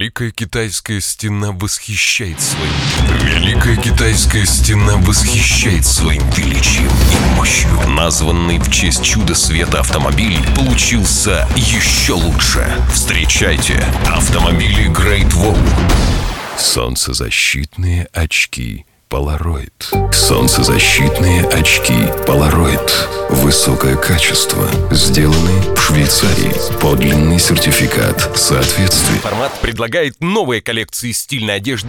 Великая Китайская стена восхищает своим... Великая Китайская стена восхищает своим величием и мощью. Названный в честь чуда света автомобиль получился еще лучше. Встречайте автомобили Great Wall. Солнцезащитные очки Polaroid. Солнцезащитные очки Polaroid. Высокое качество. Сделаны в Швейцарии. Подлинный сертификат соответствия. Формат предлагает новые коллекции стильной одежды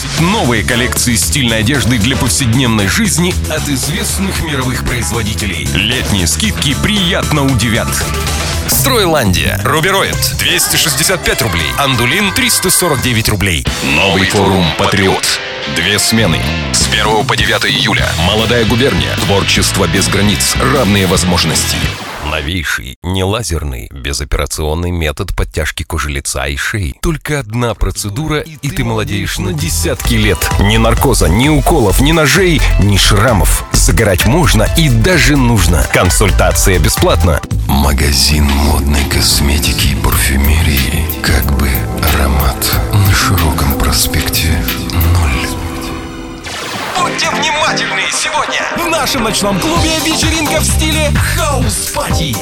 для повседневной жизни от известных мировых производителей. Летние скидки приятно удивят. Стройландия. Рубероид 265 рублей. Андулин 349 рублей. Новый форум Патриот. 2 смены. С 1 по 9 июля. Молодая губерния. Творчество без границ. Равные возможности. Новейший, нелазерный, безоперационный метод подтяжки кожи лица и шеи. Только одна процедура, и ты молодеешь на десятки лет. Ни наркоза, ни уколов, ни ножей, ни шрамов. Загорать можно и даже нужно. Консультация бесплатна. Магазин модной косметики и парфюмерии. Как бы аромат на широком проспекте 0. Будьте внимательны, сегодня в нашем ночном клубе вечеринка в стиле хаус-пати.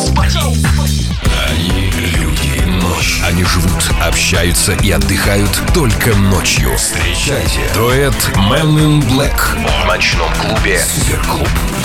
Они люди ночь. Они живут, общаются и отдыхают только ночью. Встречайте дуэт Men in Black в ночном клубе Суперклуб.